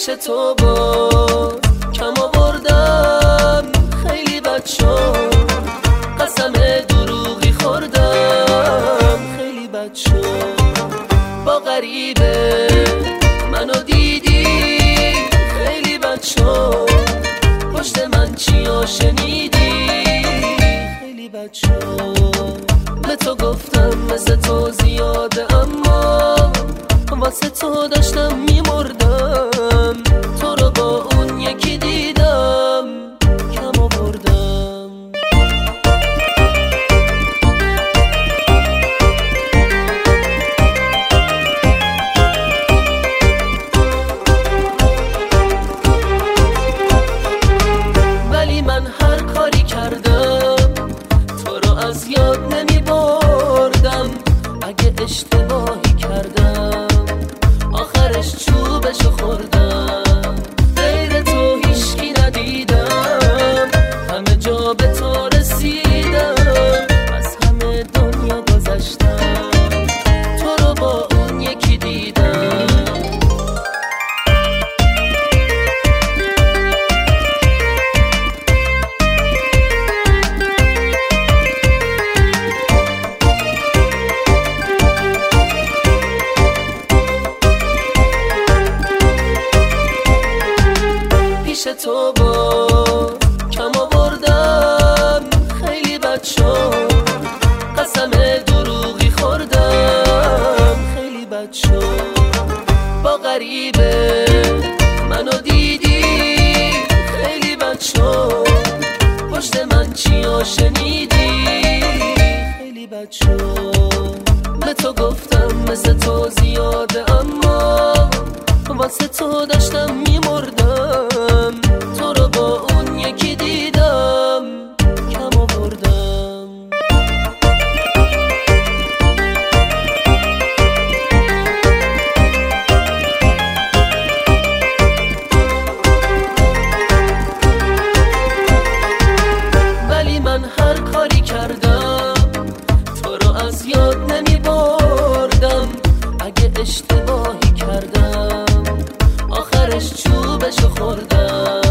پیش تو با کم آوردم خیلی بد شد، قسم دروغی خوردم خیلی بد شد. با غریبه منو دیدی خیلی بد شد، پشت من چیا شنیدی خیلی بد شد. به تو گفتم مثل تو زیاده، اما واسه تو داشتم میمردم. تو رو با اون یکی دیدم کم آوردم. ولی من هر کاری کردم تو رو از یاد نمی بردم. اگه اشتباهی کردم آخرش چوبشو خوردم. غیر تو هیچکی ندیدم، همه جا به تو رسیدم، از همه دنیا گذشتم. تو رو با اون یکی دیدم. پیش تو با کم آوردم خیلی بد شد، قسم دروغی خوردم خیلی بد شد. با غریبه منو دیدی خیلی بد شد، پشت من چیا شنیدی خیلی بد شد. به تو گفتم مثل تو زیاده، اما واسه تو داشتم میمردم. تو رو با اون یکی دیدم کم آوردم. ولی من هر کاری کردم تو رو از یاد نمی بردم. اگه اشتباهی کردم آخرش چوبشو خوردم.